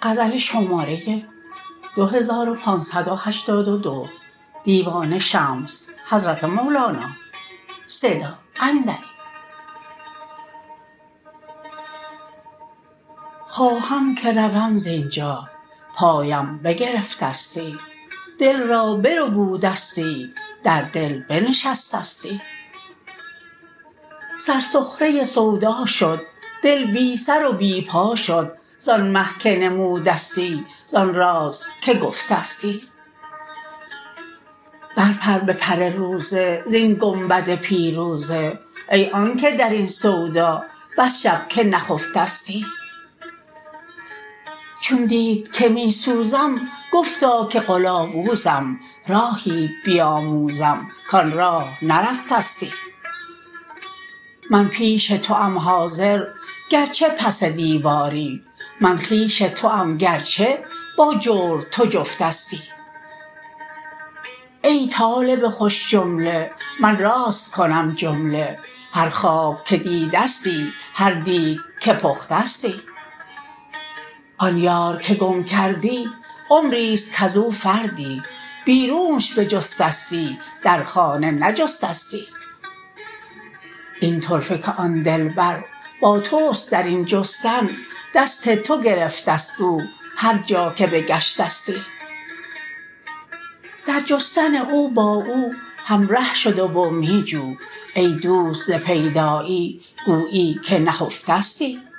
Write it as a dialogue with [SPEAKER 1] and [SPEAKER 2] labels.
[SPEAKER 1] غزل شماره 2582 دیوان شمس حضرت مولانا صدا اندری. خواهم که روم زینجا پایم بگرفتستی، دل را بربودستی در دل بنشستستی. سرسخره سودا شد دل بی سر و بی پا شد، زان مه که نمودستی زان راز که گفتستی. برپر به پر روزه زین گنبد پیروزه، ای آنک در این سودا بس شب که نخفتستی. چون دید که می سوزم گفتا که قلاوزم، راهیت بیاموزم کان راه نرفتستی. من پیش توام حاضر گرچه پس دیواری، من خویش توام گرچه با جور تو جفتستی. ای طالب خوش جمله من راست کنم جمله، هر خواب که دیدستی هر دیگ که پختستی. آن یار که گم کردی عمریست کز او فردی، بیرونش بجستستی در خانه نجستستی. این طرفه که آن دلبر با توست در این جستن، دست تو گرفتست او هر جا که بگشتستی. در جستن او با او همره شده و می جو، ای دوست ز پیدایی گویی که نهفتستی.